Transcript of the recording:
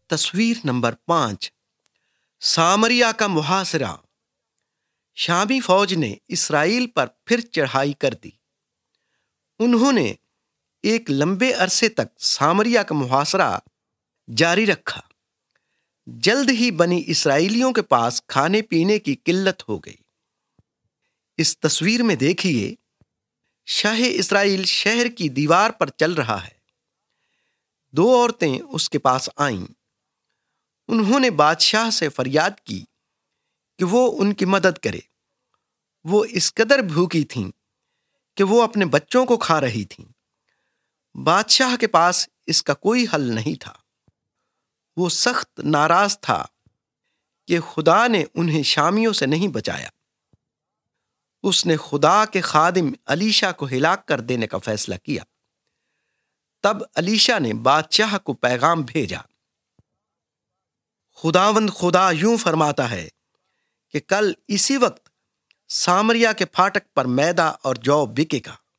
تصویر نمبر 5، سامریا کا محاصرہ۔ شامی فوج نے اسرائیل پر پھر چڑھائی کر دی۔ انہوں نے ایک لمبے عرصے تک سامریا کا محاصرہ جاری رکھا۔ جلد ہی بنی اسرائیلیوں کے پاس کھانے پینے کی قلت ہو گئی۔ اس تصویر میں دیکھیے، شاہ اسرائیل شہر کی دیوار پر چل رہا ہے۔ 2 عورتیں اس کے پاس آئیں۔ انہوں نے بادشاہ سے فریاد کی کہ وہ ان کی مدد کرے۔ وہ اس قدر بھوکی تھیں کہ وہ اپنے بچوں کو کھا رہی تھیں۔ بادشاہ کے پاس اس کا کوئی حل نہیں تھا۔ وہ سخت ناراض تھا کہ خدا نے انہیں شامیوں سے نہیں بچایا۔ اس نے خدا کے خادم الیشا کو ہلاک کر دینے کا فیصلہ کیا۔ تب الیشا نے بادشاہ کو پیغام بھیجا، خداوند خدا یوں فرماتا ہے کہ کل اسی وقت سامریا کے پھاٹک پر میدا اور جو بکے گا۔